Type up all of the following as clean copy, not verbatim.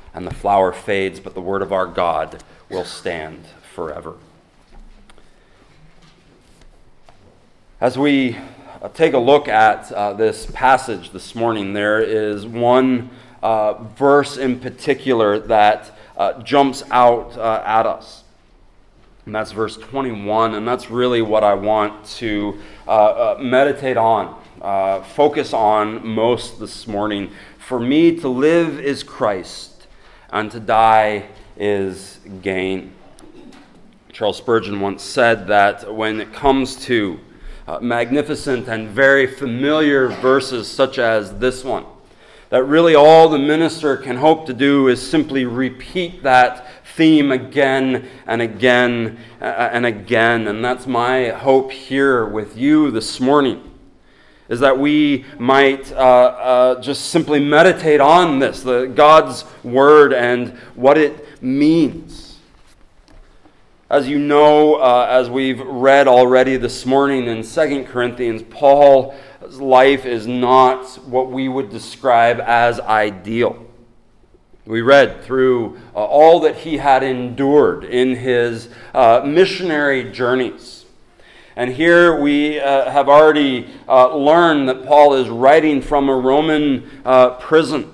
and the flower fades, but the word of our God will stand forever. As we take a look at this passage this morning, there is one verse in particular that jumps out at us. And that's verse 21, and that's really what I want to meditate on, focus on most this morning. For me, to live is Christ, and to die is gain. Charles Spurgeon once said that when it comes to magnificent and very familiar verses such as this one, that really all the minister can hope to do is simply repeat that theme again and again and again. And that's my hope here with you this morning, is that we might just simply meditate on this, God's Word and what it means. As you know, as we've read already this morning in 2 Corinthians, Paul's life is not what we would describe as ideal. We read through all that he had endured in his missionary journeys. And here we have already learned that Paul is writing from a Roman prison.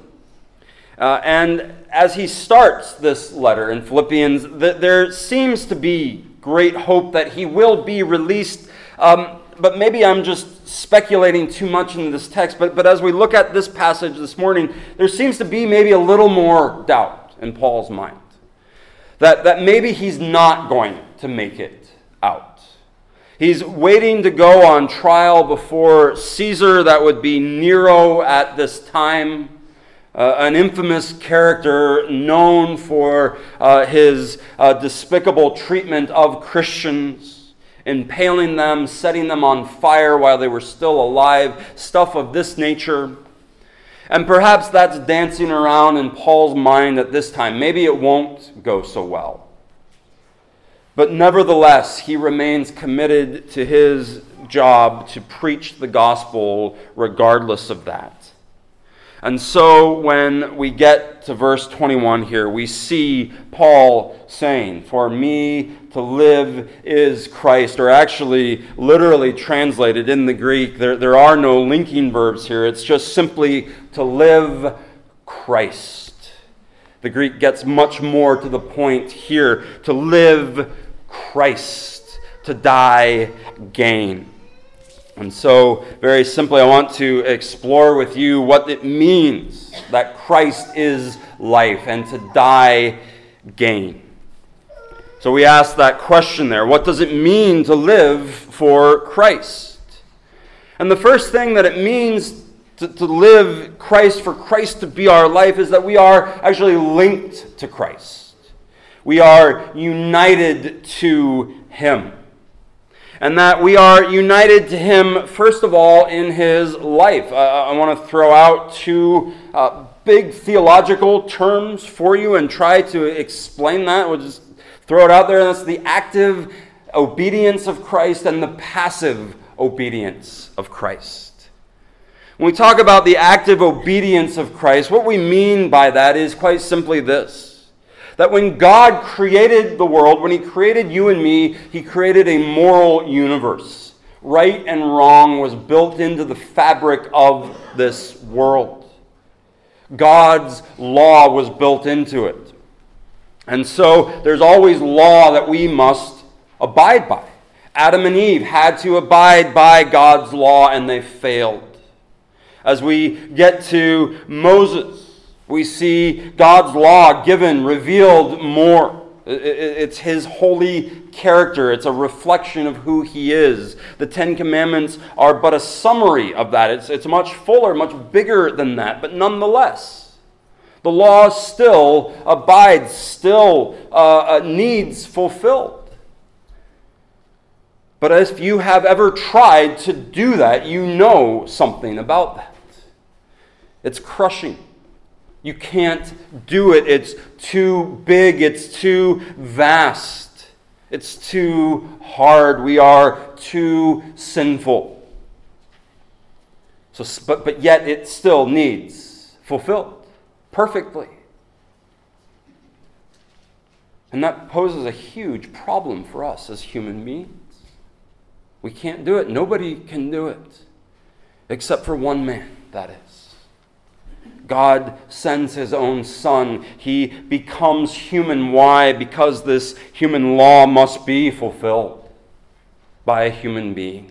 And as he starts this letter in Philippians, there seems to be great hope that he will be released. But maybe I'm just speculating too much into this text. But as we look at this passage this morning, there seems to be maybe a little more doubt in Paul's mind. That maybe he's not going to make it out. He's waiting to go on trial before Caesar. That would be Nero at this time. An infamous character known for his despicable treatment of Christians, impaling them, setting them on fire while they were still alive, stuff of this nature. And perhaps that's dancing around in Paul's mind at this time. Maybe it won't go so well. But nevertheless, he remains committed to his job to preach the gospel regardless of that. And so when we get to verse 21 here, we see Paul saying, "For me to live is Christ," or actually literally translated in the Greek, there are no linking verbs here. It's just simply to live Christ. The Greek gets much more to the point here. To live Christ, to die gain. And so, very simply, I want to explore with you what it means that Christ is life and to die gain. So we ask that question there. What does it mean to live for Christ? And the first thing that it means to live Christ, for Christ to be our life, is that we are actually linked to Christ. We are united to Him. And that we are united to Him, first of all, in His life. I want to throw out two big theological terms for you and try to explain that. We'll just throw it out there. That's the active obedience of Christ and the passive obedience of Christ. When we talk about the active obedience of Christ, what we mean by that is quite simply this. That when God created the world, when He created you and me, He created a moral universe. Right and wrong was built into the fabric of this world. God's law was built into it. And so there's always law that we must abide by. Adam and Eve had to abide by God's law, and they failed. As we get to Moses, we see God's law given, revealed more. It's His holy character. It's a reflection of who He is. The Ten Commandments are but a summary of that. It's much fuller, much bigger than that. But nonetheless, the law still abides, still needs fulfilled. But if you have ever tried to do that, you know something about that. It's crushing. You can't do it. It's too big. It's too vast. It's too hard. We are too sinful. But yet it still needs fulfilled perfectly. And that poses a huge problem for us as human beings. We can't do it. Nobody can do it. Except for one man, that is. God sends his own Son. He becomes human. Why? Because this human law must be fulfilled by a human being.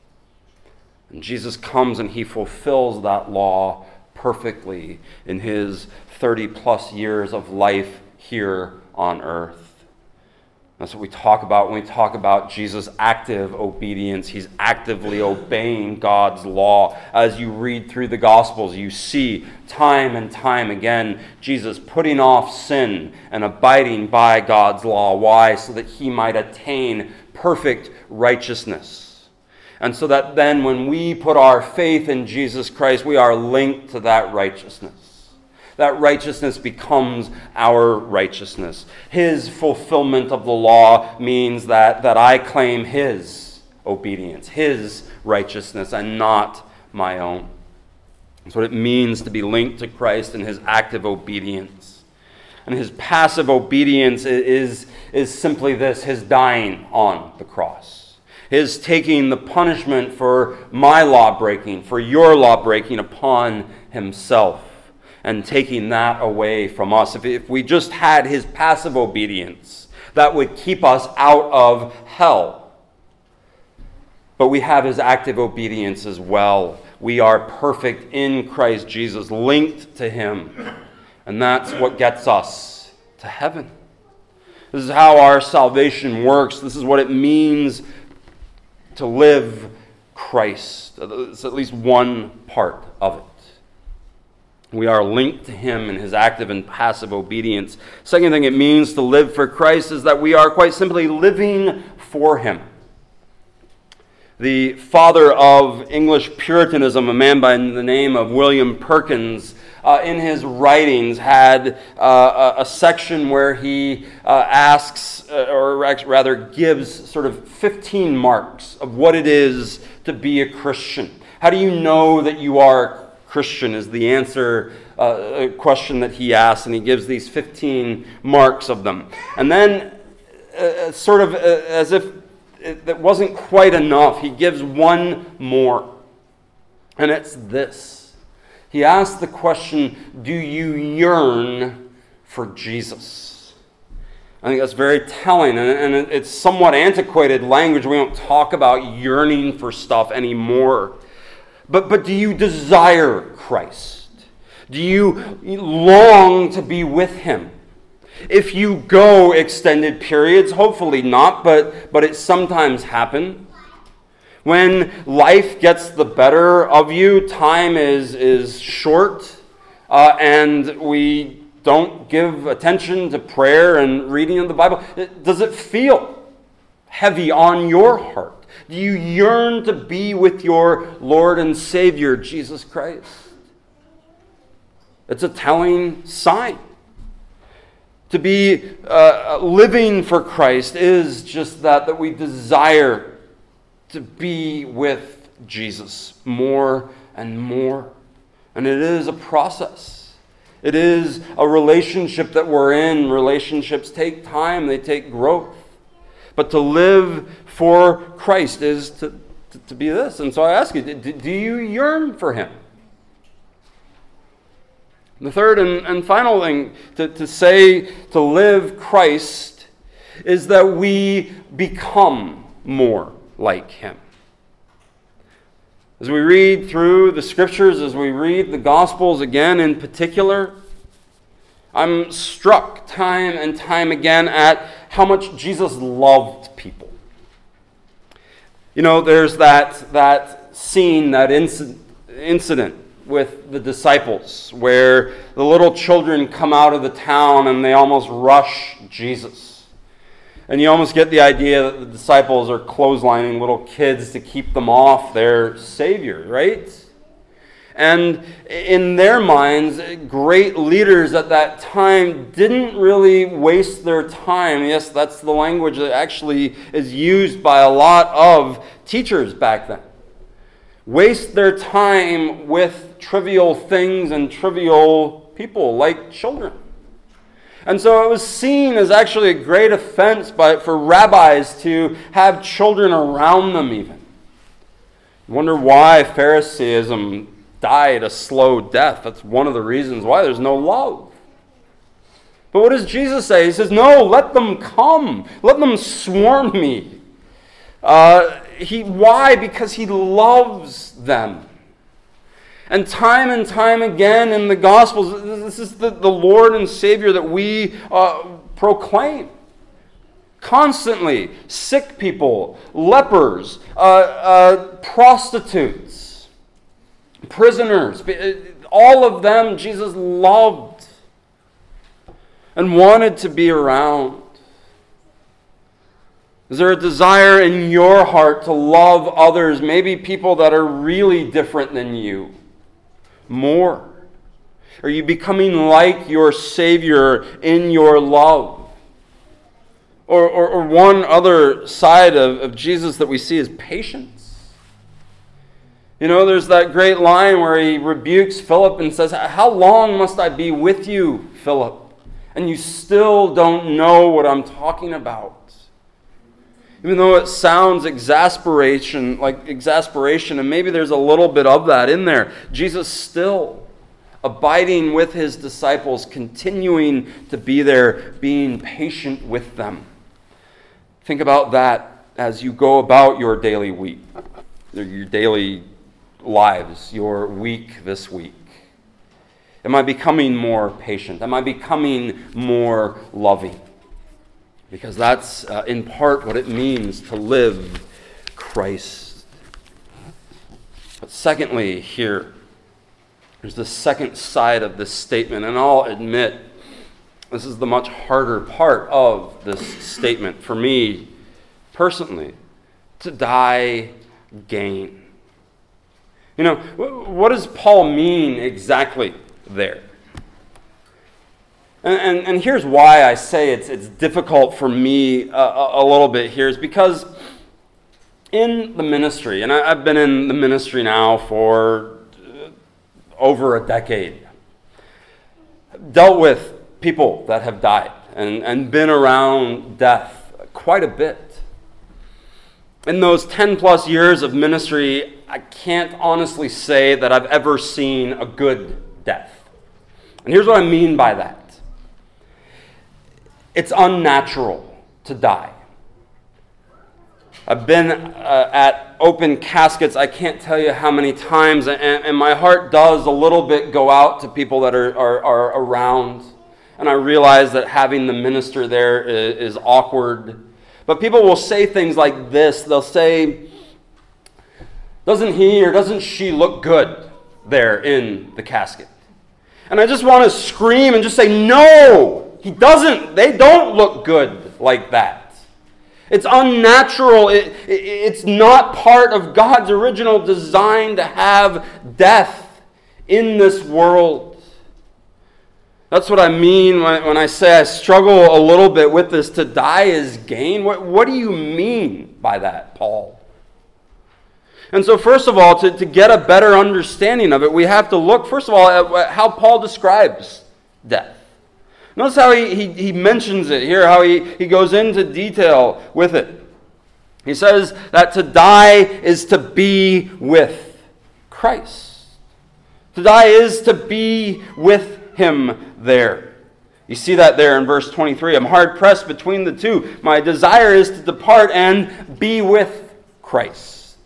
And Jesus comes and he fulfills that law perfectly in his 30-plus years of life here on earth. That's what we talk about when we talk about Jesus' active obedience. He's actively obeying God's law. As you read through the Gospels, you see time and time again Jesus putting off sin and abiding by God's law. Why? So that he might attain perfect righteousness. And so that then when we put our faith in Jesus Christ, we are linked to that righteousness. That righteousness becomes our righteousness. His fulfillment of the law means that I claim his obedience, his righteousness, and not my own. That's what it means to be linked to Christ in his active obedience. And his passive obedience is simply this, his dying on the cross. His taking the punishment for my law breaking, for your law breaking upon himself. And taking that away from us. If we just had his passive obedience, that would keep us out of hell. But we have his active obedience as well. We are perfect in Christ Jesus, linked to him. And that's what gets us to heaven. This is how our salvation works. This is what it means to live Christ. It's at least one part of it. We are linked to him in his active and passive obedience. Second thing it means to live for Christ is that we are quite simply living for him. The father of English Puritanism, a man by the name of William Perkins, in his writings had a section where he asks, or rather gives sort of 15 marks of what it is to be a Christian. How do you know that you are Christian is the answer, a question that he asks, and he gives these 15 marks of them. And then, sort of as if that wasn't quite enough, he gives one more. And it's this. He asks the question, do you yearn for Jesus? I think that's very telling, and it's somewhat antiquated language. We don't talk about yearning for stuff anymore. But do you desire Christ? Do you long to be with him? If you go extended periods, hopefully not, but it sometimes happens. When life gets the better of you, time is short, and we don't give attention to prayer and reading of the Bible. Does it feel heavy on your heart? Do you yearn to be with your Lord and Savior, Jesus Christ? It's a telling sign. To be living for Christ is just that we desire to be with Jesus more and more. And it is a process. It is a relationship that we're in. Relationships take time, they take growth. But to live for Christ is to be this. And so I ask you, do you yearn for him? The third and final thing to say to live Christ is that we become more like him. As we read through the scriptures, as we read the Gospels again in particular, I'm struck time and time again at how much Jesus loved people. You know, there's that scene, that incident with the disciples where the little children come out of the town and they almost rush Jesus. And you almost get the idea that the disciples are clotheslining little kids to keep them off their Savior, right? And in their minds, great leaders at that time didn't really waste their time. Yes, that's the language that actually is used by a lot of teachers back then. Waste their time with trivial things and trivial people like children. And so it was seen as actually a great offense for rabbis to have children around them even. You wonder why Pharisaism died a slow death. That's one of the reasons why there's no love. But what does Jesus say? He says, no, let them come. Let them swarm me. Why? Because he loves them. And time again in the Gospels, this is the Lord and Savior that we proclaim. Constantly, sick people, lepers, prostitutes, prisoners, all of them Jesus loved and wanted to be around. Is there a desire in your heart to love others, maybe people that are really different than you, more? Are you becoming like your Savior in your love? Or one other side of Jesus that we see is patience. You know, there's that great line where he rebukes Philip and says, how long must I be with you, Philip? And you still don't know what I'm talking about. Even though it sounds exasperation, and maybe there's a little bit of that in there, Jesus still abiding with his disciples, continuing to be there, being patient with them. Think about that as you go about your daily week, your daily lives, your week this week. Am I becoming more patient? Am I becoming more loving? Because that's in part what it means to live Christ. But secondly, here, there's the second side of this statement, and I'll admit, this is the much harder part of this statement for me personally. To die, gain. You know, what does Paul mean exactly there? And here's why I say it's difficult for me a little bit here, is because in the ministry, and I've been in the ministry now for over a decade, dealt with people that have died and been around death quite a bit. In those 10 plus years of ministry, I can't honestly say that I've ever seen a good death. And here's what I mean by that. It's unnatural to die. I've been at open caskets, I can't tell you how many times, and my heart does a little bit go out to people that are around. And I realize that having the minister there is awkward. But people will say things like this. They'll say, doesn't he or doesn't she look good there in the casket? And I just want to scream and just say, no! He doesn't. They don't look good like that. It's unnatural. It's not part of God's original design to have death in this world. That's what I mean when I say I struggle a little bit with this. To die is gain. What do you mean by that, Paul? And so first of all, to get a better understanding of it, we have to look, first of all, at how Paul describes death. Notice how he mentions it here, how he goes into detail with it. He says that to die is to be with Christ. To die is to be with him there. You see that there in verse 23. I'm hard pressed between the two. My desire is to depart and be with Christ.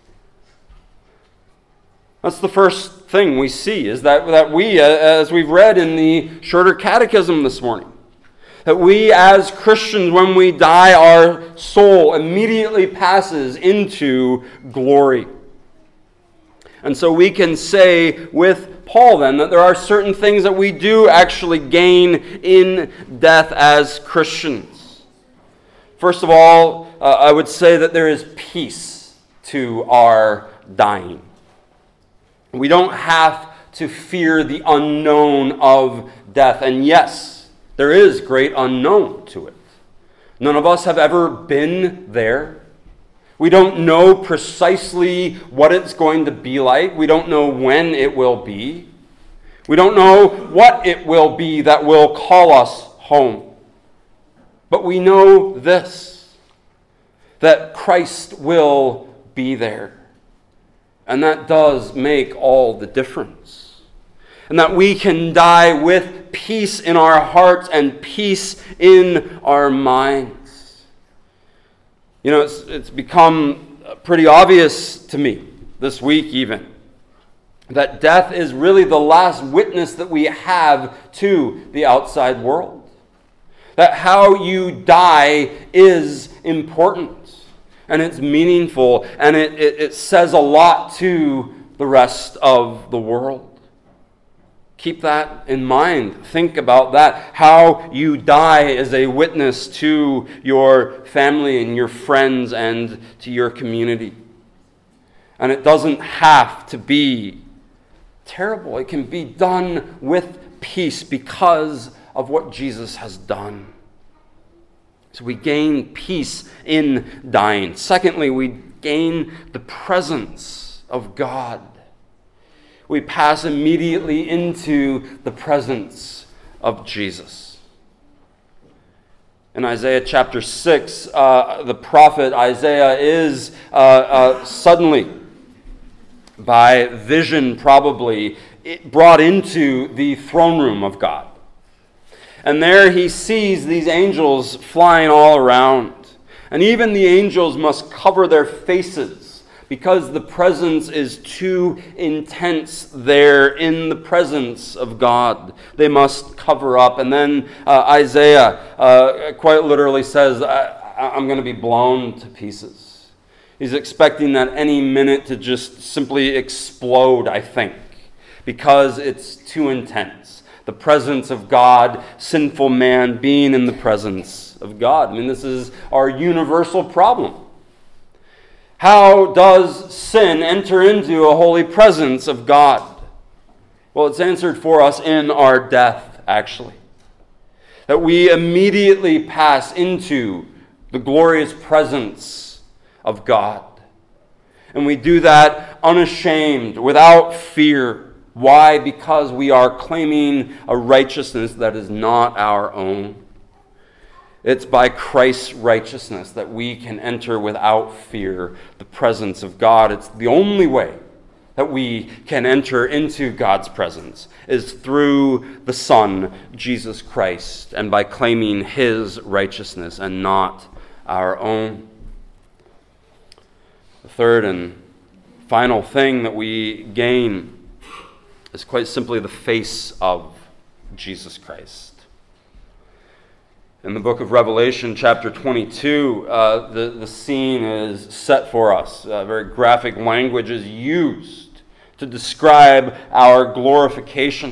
That's the first thing we see, is that we, as we've read in the shorter catechism this morning, that we as Christians, when we die, our soul immediately passes into glory. And so we can say with Paul then that there are certain things that we do actually gain in death as Christians. First of all, I would say that there is peace to our dying. We don't have to fear the unknown of death. And yes, there is great unknown to it. None of us have ever been there. We don't know precisely what it's going to be like. We don't know when it will be. We don't know what it will be that will call us home. But we know this, that Christ will be there. And that does make all the difference. And that we can die with peace in our hearts and peace in our minds. You know, it's become pretty obvious to me this week even that death is really the last witness that we have to the outside world. That how you die is important. And it's meaningful, and it says a lot to the rest of the world. Keep that in mind. Think about that. How you die is a witness to your family and your friends and to your community. And it doesn't have to be terrible. It can be done with peace because of what Jesus has done. So we gain peace in dying. Secondly, we gain the presence of God. We pass immediately into the presence of Jesus. In Isaiah chapter 6, the prophet Isaiah is suddenly, by vision probably, brought into the throne room of God. And there he sees these angels flying all around. And even the angels must cover their faces because the presence is too intense there in the presence of God. They must cover up. And then Isaiah quite literally says, I'm going to be blown to pieces. He's expecting that any minute to just simply explode, I think, because it's too intense. The presence of God, sinful man being in the presence of God. I mean, this is our universal problem. How does sin enter into a holy presence of God? Well, it's answered for us in our death, actually. That we immediately pass into the glorious presence of God. And we do that unashamed, without fear. Why? Because we are claiming a righteousness that is not our own. It's by Christ's righteousness that we can enter without fear the presence of God. It's the only way that we can enter into God's presence is through the Son, Jesus Christ, and by claiming His righteousness and not our own. The third and final thing that we gain is quite simply the face of Jesus Christ. In the book of Revelation, chapter 22, the scene is set for us. Very graphic language is used to describe our glorification.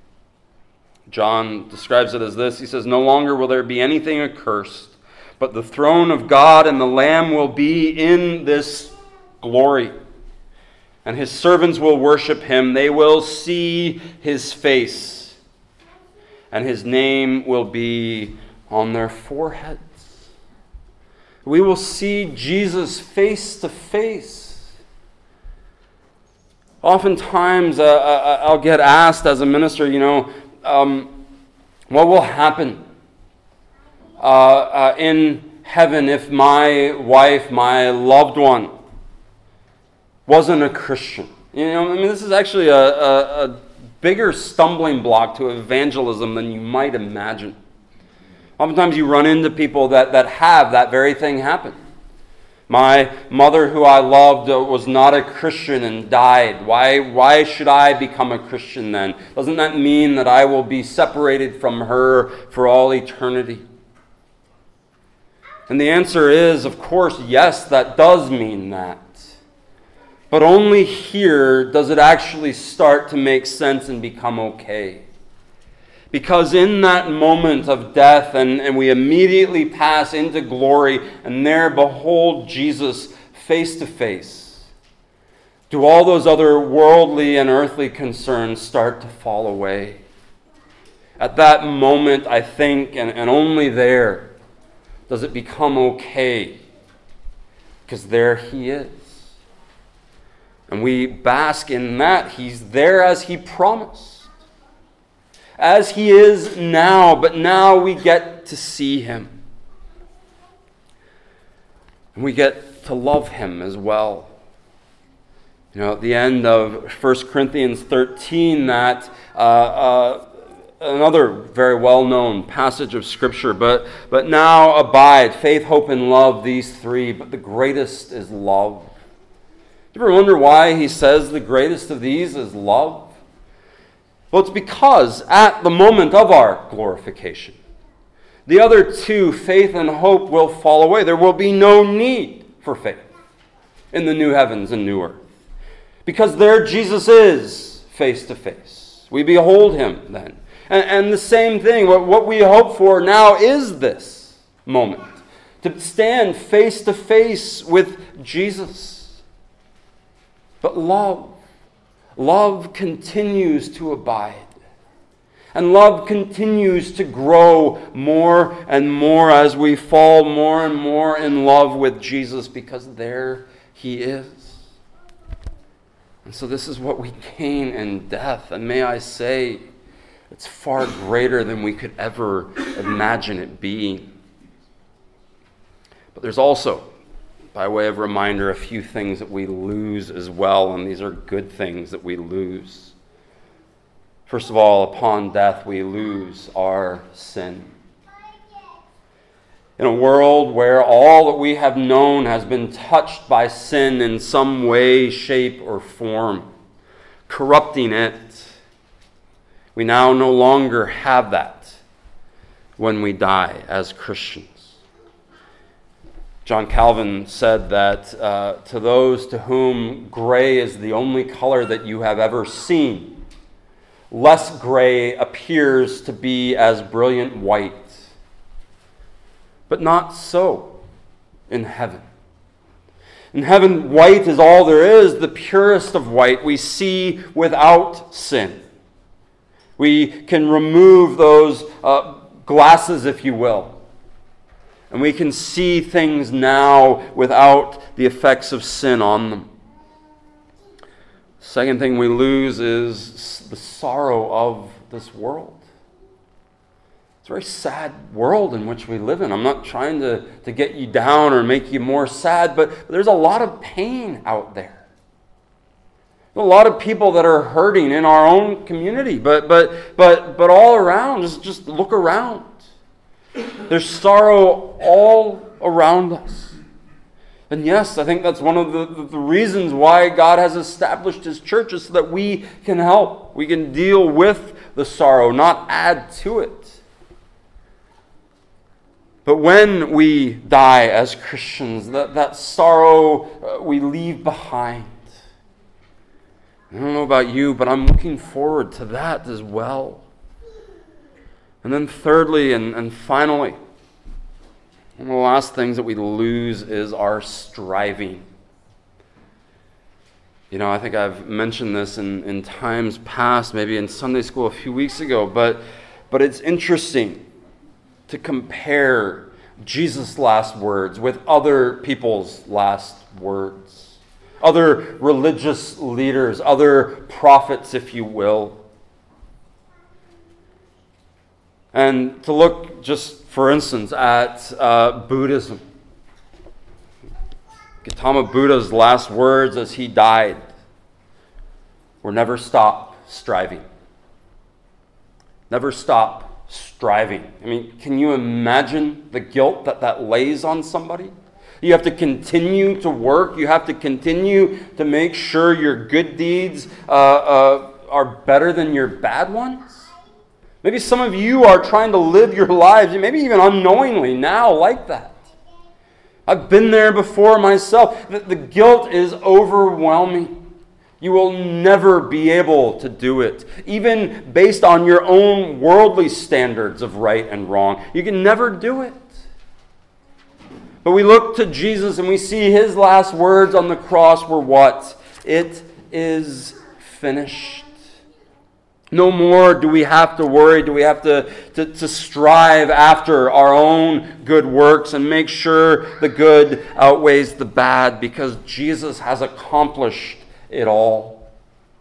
John describes it as this. He says, "No longer will there be anything accursed, but the throne of God and the Lamb will be in this glory. And His servants will worship Him. They will see His face, and His name will be on their foreheads." We will see Jesus face to face. Oftentimes, I'll get asked as a minister, what will happen in heaven if my wife, my loved one, wasn't a Christian? This is actually a bigger stumbling block to evangelism than you might imagine. Oftentimes you run into people that have that very thing happen. My mother, who I loved, was not a Christian and died. Why should I become a Christian then? Doesn't that mean that I will be separated from her for all eternity? And the answer is, of course, yes, that does mean that. But only here does it actually start to make sense and become okay. Because in that moment of death, and we immediately pass into glory, and there behold Jesus face to face, do all those other worldly and earthly concerns start to fall away. At that moment, I think, and only there, does it become okay. Because there He is. And we bask in that. He's there as He promised. As He is now, but now we get to see Him. And we get to love him as well. At the end of 1 Corinthians 13, that another very well-known passage of Scripture, but now abide faith, hope, and love, these three, but the greatest is love. Do you ever wonder why he says the greatest of these is love? Well, it's because at the moment of our glorification, the other two, faith and hope, will fall away. There will be no need for faith in the new heavens and new earth. Because there Jesus is face to face. We behold him then. And the same thing, what we hope for now is this moment. To stand face to face with Jesus. But love continues to abide. And love continues to grow more and more as we fall more and more in love with Jesus, because there he is. And so this is what we gain in death. And may I say, it's far greater than we could ever imagine it being. But there's also, by way of reminder, a few things that we lose as well, and these are good things that we lose. First of all, upon death, we lose our sin. In a world where all that we have known has been touched by sin in some way, shape, or form, corrupting it, we now no longer have that when we die as Christians. John Calvin said that to those to whom gray is the only color that you have ever seen, less gray appears to be as brilliant white. But not so in heaven. In heaven, white is all there is, the purest of white. We see without sin. We can remove those glasses, if you will. And we can see things now without the effects of sin on them. Second thing we lose is the sorrow of this world. It's a very sad world in which we live in. I'm not trying to get you down or make you more sad, but there's a lot of pain out there. A lot of people that are hurting in our own community, but all around, just look around. There's sorrow all around us. And yes, I think that's one of the reasons why God has established his church, is so that we can help. We can deal with the sorrow, not add to it. But when we die as Christians, that sorrow we leave behind. I don't know about you, but I'm looking forward to that as well. And then thirdly and finally, one of the last things that we lose is our striving. I think I've mentioned this in times past, maybe in Sunday school a few weeks ago, but it's interesting to compare Jesus' last words with other people's last words. Other religious leaders, other prophets, if you will. And to look just, for instance, at Buddhism. Gautama Buddha's last words as he died were, never stop striving. Never stop striving. I mean, can you imagine the guilt that lays on somebody? You have to continue to work. You have to continue to make sure your good deeds are better than your bad ones. Maybe some of you are trying to live your lives, maybe even unknowingly now, like that. I've been there before myself. The guilt is overwhelming. You will never be able to do it, even based on your own worldly standards of right and wrong. You can never do it. But we look to Jesus and we see his last words on the cross were what? It is finished. No more do we have to worry, do we have to strive after our own good works and make sure the good outweighs the bad, because Jesus has accomplished it all.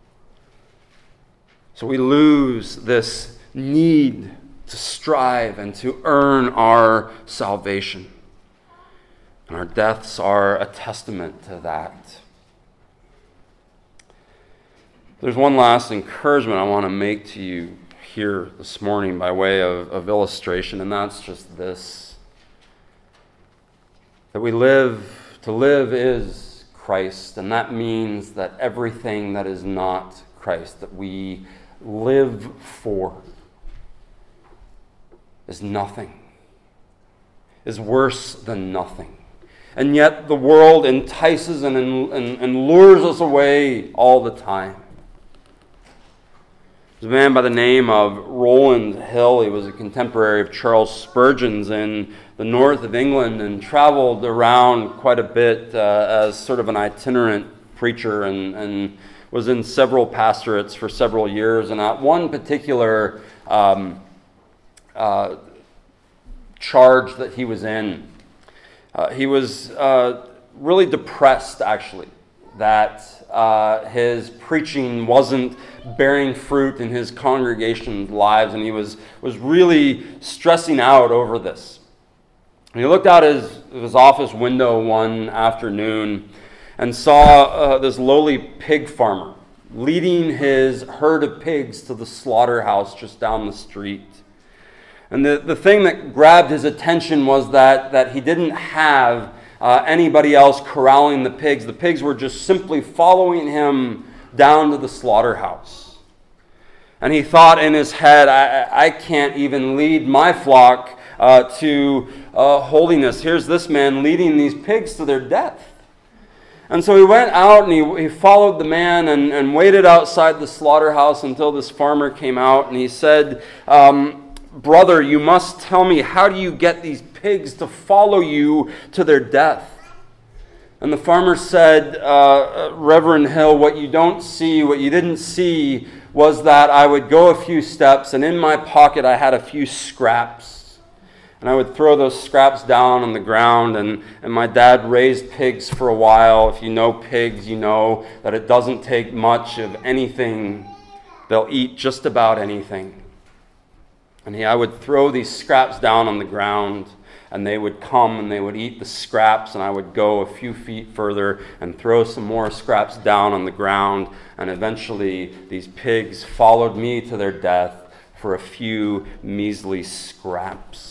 So we lose this need to strive and to earn our salvation. And our deaths are a testament to that. There's one last encouragement I want to make to you here this morning by way of illustration, and that's just this. That to live is Christ, and that means that everything that is not Christ, that we live for, is nothing, is worse than nothing. And yet the world entices and lures us away all the time. There's a man by the name of Rowland Hill. He was a contemporary of Charles Spurgeon's in the north of England and traveled around quite a bit as sort of an itinerant preacher and was in several pastorates for several years. And at one particular charge that he was in, he was really depressed, actually, that his preaching wasn't bearing fruit in his congregation's lives, and he was really stressing out over this. And he looked out his office window one afternoon and saw this lowly pig farmer leading his herd of pigs to the slaughterhouse just down the street. And the thing that grabbed his attention was that he didn't have anybody else corralling the pigs. The pigs were just simply following him down to the slaughterhouse. And he thought in his head, I can't even lead my flock to holiness. Here's this man leading these pigs to their death. And so he went out and he followed the man and waited outside the slaughterhouse until this farmer came out, and he said, "Brother, you must tell me, how do you get these pigs to follow you to their death?" And the farmer said, "Reverend Hill, what you didn't see was that I would go a few steps, and in my pocket I had a few scraps. And I would throw those scraps down on the ground, and my dad raised pigs for a while. If you know pigs, you know that it doesn't take much of anything. They'll eat just about anything. And I would throw these scraps down on the ground, and they would come and they would eat the scraps, and I would go a few feet further and throw some more scraps down on the ground, and eventually these pigs followed me to their death for a few measly scraps."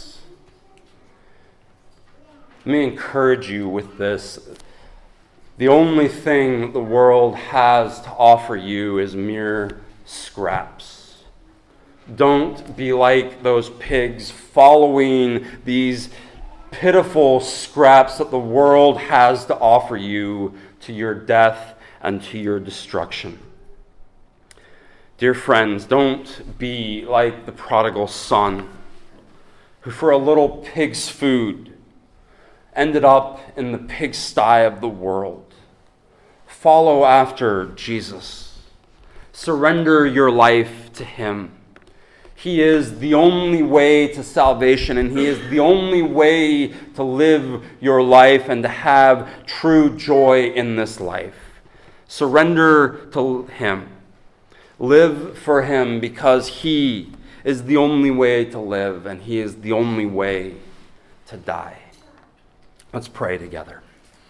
Let me encourage you with this. The only thing the world has to offer you is mere scraps. Don't be like those pigs following these pitiful scraps that the world has to offer you to your death and to your destruction. Dear friends, don't be like the prodigal son, who for a little pig's food ended up in the pigsty of the world. Follow after Jesus. Surrender your life to him. He is the only way to salvation, and he is the only way to live your life and to have true joy in this life. Surrender to him. Live for him, because he is the only way to live, and he is the only way to die. Let's pray together.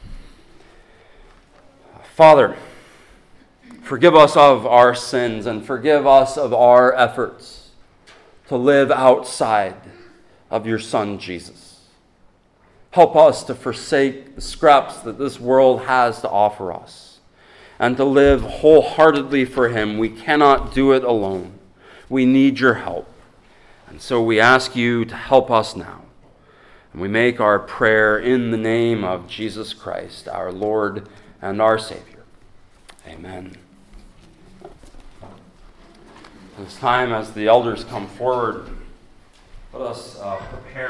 Father, forgive us of our sins and forgive us of our efforts to live outside of your Son, Jesus. Help us to forsake the scraps that this world has to offer us and to live wholeheartedly for him. We cannot do it alone. We need your help. And so we ask you to help us now. And we make our prayer in the name of Jesus Christ, our Lord and our Savior. Amen. It's time as the elders come forward, let us prepare.